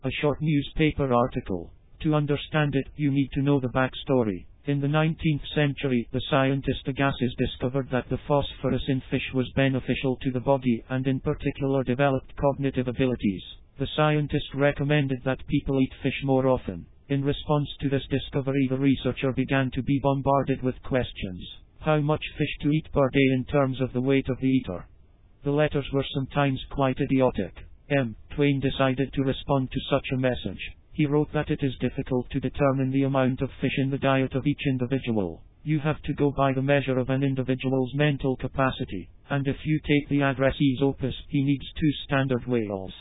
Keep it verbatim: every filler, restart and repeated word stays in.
A short newspaper article. To understand it, you need to know the backstory. In the nineteenth century, the scientist Agassiz discovered that the phosphorus in fish was beneficial to the body and in particular developed cognitive abilities. The scientist recommended that people eat fish more often. In response to this discovery, the researcher began to be bombarded with questions. How much fish to eat per day in terms of the weight of the eater? The letters were sometimes quite idiotic. M. Twain decided to respond to such a message. He wrote that it is difficult to determine the amount of fish in the diet of each individual. You have to go by the measure of an individual's mental capacity, and if you take the addressee's opus, he needs two standard whales.